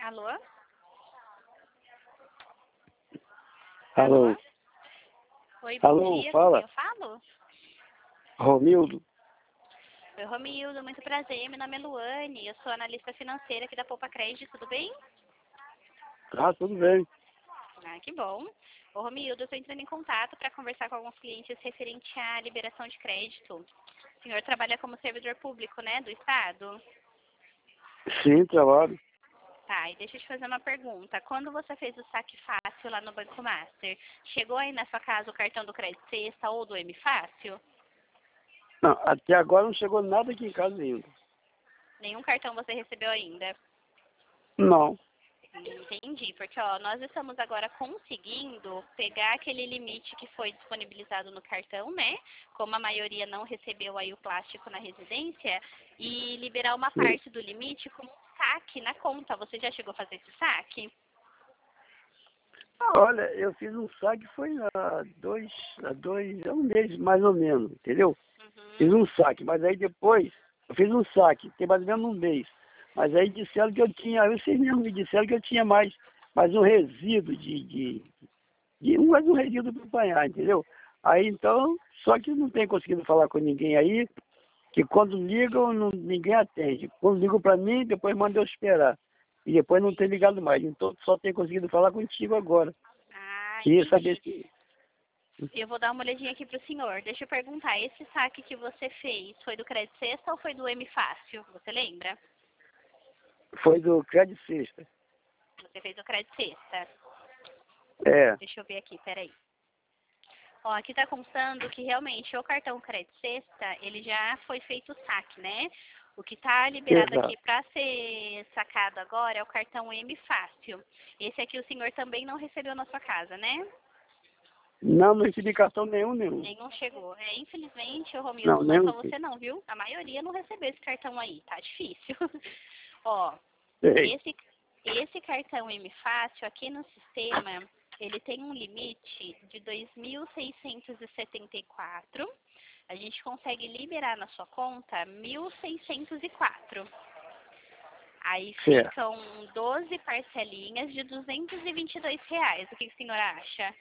Alô? Alô? Oi, bom Alô, dia, fala. com quem eu falo? Romildo? Oi, Romildo, muito prazer, meu nome é Luane, eu sou analista financeira aqui da Poupa Crédito, tudo bem? Ah, tudo bem. Ah, que bom. Ô, Romildo, eu estou entrando em contato para conversar com alguns clientes referente à liberação de crédito. O senhor trabalha como servidor público, né, do Estado? Sim, trabalho. Tá, e deixa eu te fazer uma pergunta. Quando você fez o saque fácil lá no Banco Master, chegou aí na sua casa o cartão do Crédito Sexta ou do M Fácil? Não, até agora não chegou nada aqui em casa ainda. Nenhum cartão você recebeu ainda? Não. Entendi, porque ó, nós estamos agora conseguindo pegar aquele limite que foi disponibilizado no cartão, né? Como a maioria não recebeu aí o plástico na residência, e liberar uma Sim. parte do limite como um saque na conta. Você já chegou a fazer esse saque? Olha, eu fiz um saque foi há um mês mais ou menos, entendeu? Fiz Uhum. um saque, mas aí depois, eu fiz um saque, tem mais ou menos um mês. Mas aí disseram que eu tinha, vocês mesmos me disseram que eu tinha mais um resíduo mais um resíduo para apanhar, entendeu? Aí então, só que não tenho conseguido falar com ninguém aí, que quando ligam, ninguém atende. Quando ligam para mim, depois mandam eu esperar. E depois não tem ligado mais. Então só tenho conseguido falar contigo agora. Ah, Queria saber entendi. se Eu vou dar uma olhadinha aqui pro senhor. Deixa eu perguntar, esse saque que você fez foi do Crédito Sexta ou foi do M Fácil? Você lembra? foi do Crédito Sexta. Você fez o Crédito Sexta. É, Deixa eu ver aqui, peraí. Ó, aqui tá constando que realmente o cartão Crédito Sexta, ele já foi feito o saque, né? O que tá liberado exato. aqui para ser sacado agora é o cartão M Fácil. Esse aqui o senhor também não recebeu na sua casa, né? Não recebi cartão nenhum. Nenhum chegou. É, infelizmente, ô Não, Romildo, não é nenhum. só você não, viu? A maioria não recebeu esse cartão aí, tá difícil. Ó, Ei, esse cartão M Fácil aqui no sistema, ele tem um limite de 2.674. A gente consegue liberar na sua conta 1.604. Aí certo. ficam 12 parcelinhas de R$ 222. O que o senhor acha?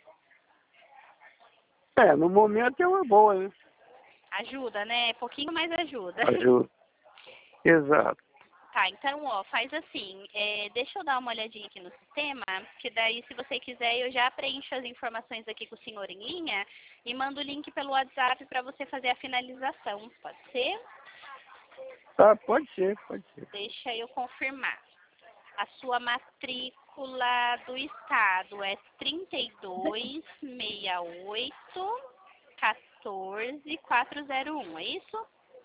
É, no momento é uma boa, né? Ajuda, né? Pouquinho, mais ajuda. Ajuda. Exato. Tá, então, ó, faz assim, deixa eu dar uma olhadinha aqui no sistema, que daí, se você quiser, eu já preencho as informações aqui com o senhor em linha e mando o link pelo WhatsApp para você fazer a finalização, pode ser? Tá, pode ser. Deixa eu confirmar. A sua matrícula do estado é 3268-14401, é isso?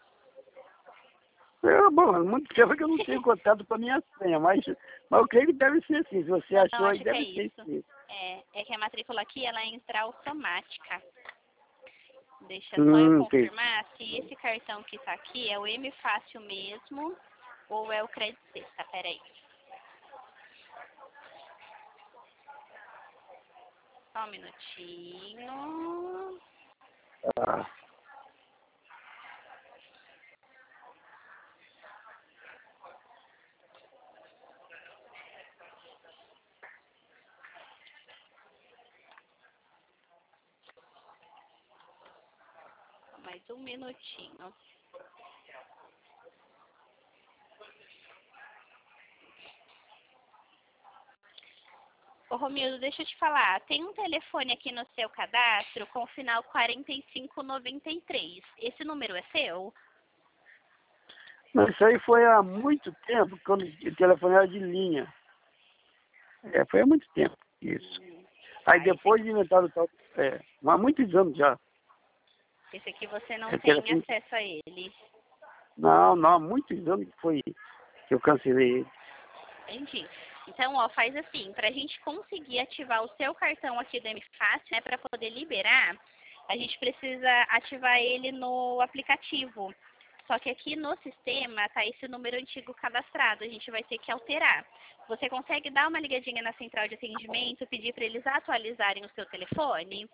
É, bom, muito tempo que eu não tenho contato com a minha senha, mas eu creio que deve ser sim. Se você Não, achou aí, acho que é deve ser isso. sim. É que a matrícula aqui, ela entra automática. Deixa só eu Entendi. confirmar se esse cartão que tá aqui é o M Fácil mesmo ou é o Crédito Sexta. Peraí. Só um minutinho. Ah, Mais um minutinho. Ô, Romildo, deixa eu te falar. Tem um telefone aqui no seu cadastro com o final 4593. Esse número é seu? mas isso aí foi há muito tempo, quando o telefone era de linha. É, foi há muito tempo, isso. Aí depois inventaram o tal... há muitos anos já. Esse aqui você não É tem telefone... acesso a ele. Não, há muitos anos que foi que eu cancelei ele. Entendi. Então, ó, faz assim, para a gente conseguir ativar o seu cartão aqui do MFácil, né, para poder liberar, a gente precisa ativar ele no aplicativo. Só que aqui no sistema tá esse número antigo cadastrado, a gente vai ter que alterar. Você consegue dar uma ligadinha na central de atendimento, pedir para eles atualizarem o seu telefone?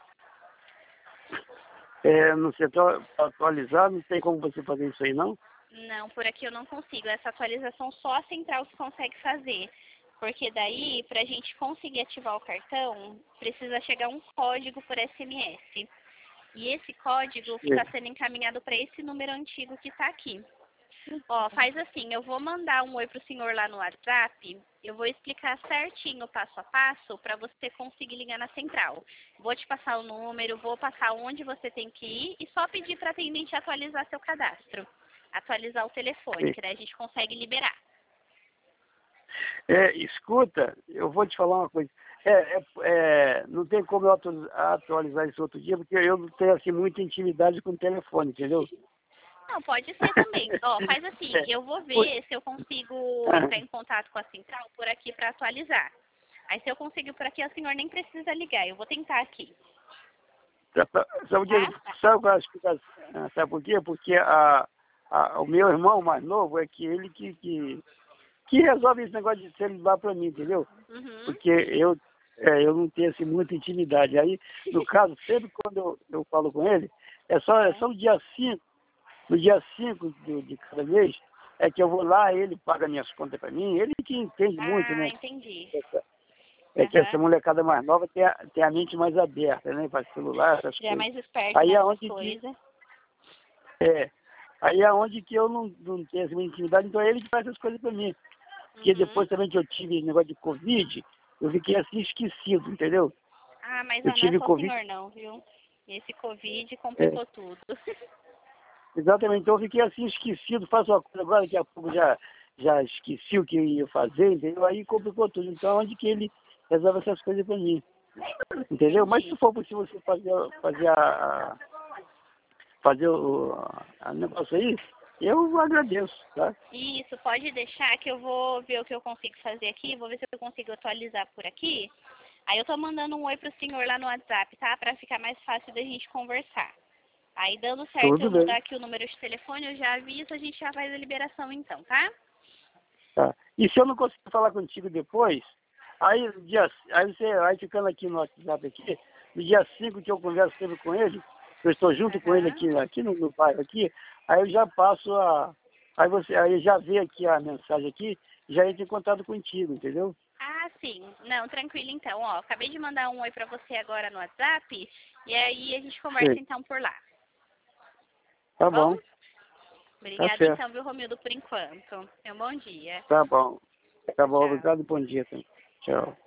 No setor atualizado, não tem como você fazer isso aí, não? Não, por aqui eu não consigo. Essa atualização só a central que consegue fazer. Porque daí, para a gente conseguir ativar o cartão, precisa chegar um código por SMS. E esse código fica sendo encaminhado para esse número antigo que está aqui. Ó, faz assim, eu vou mandar um oi pro senhor lá no WhatsApp, eu vou explicar certinho passo a passo para você conseguir ligar na central. Vou te passar o número, vou passar onde você tem que ir e só pedir para a atendente atualizar seu cadastro. Atualizar o telefone, que daí a gente consegue liberar. Escuta, eu vou te falar uma coisa. Não tem como eu atualizar isso outro dia, porque eu não tenho assim muita intimidade com o telefone, entendeu? Não, pode ser também. Ó, faz assim, eu vou ver se eu consigo entrar em contato com a central por aqui para atualizar. Aí se eu conseguir por aqui, o senhor nem precisa ligar, eu vou tentar aqui. Sabe por quê? Porque o meu irmão mais novo é que ele que resolve esse negócio de celular para mim, entendeu? Uhum. Porque eu não tenho assim, muita intimidade. Aí, no caso, sempre quando eu falo com ele, é só no dia 5, de cada mês, é que eu vou lá, ele paga minhas contas para mim, ele que entende muito, né? Entendi. Que essa molecada mais nova tem a mente mais aberta, né? Para celular, essas Já é coisas. mais esperto Aí nessas aonde coisas. aí é onde que eu não tenho essa intimidade, então é ele que faz essas coisas para mim. Porque depois também que eu tive esse negócio de Covid, eu fiquei assim esquecido, entendeu? Mas Eu não é tive só o Covid. senhor não, viu? Esse Covid complicou tudo. Exatamente, então eu fiquei assim esquecido, faço uma coisa agora, daqui a pouco já esqueci o que eu ia fazer, entendeu? Aí complicou tudo. Então onde que ele resolve essas coisas para mim, entendeu? Mas se for possível você fazer o negócio aí, eu agradeço, tá? Isso, pode deixar que eu vou ver o que eu consigo fazer aqui, vou ver se eu consigo atualizar por aqui. Aí eu tô mandando um oi pro senhor lá no WhatsApp, tá? Pra ficar mais fácil da gente conversar. Aí dando certo Tudo eu bem. mudar aqui o número de telefone, eu já aviso, a gente já faz a liberação então, tá? Tá. E se eu não conseguir falar contigo depois, aí ficando aqui no WhatsApp aqui, no dia 5 que eu converso sempre com ele, eu estou junto com ele aqui no bairro aqui, aí eu já passo aí já vê aqui a mensagem aqui, já entra em contato contigo, entendeu? Sim. Não, tranquilo então. Ó, acabei de mandar um oi pra você agora no WhatsApp, e aí a gente conversa Sim. então por lá. Tá bom. Tá Obrigada certo. então, viu, Romildo, por enquanto. Um bom dia. Tá bom. Tá bom, Tchau. obrigado e bom dia também. Tchau.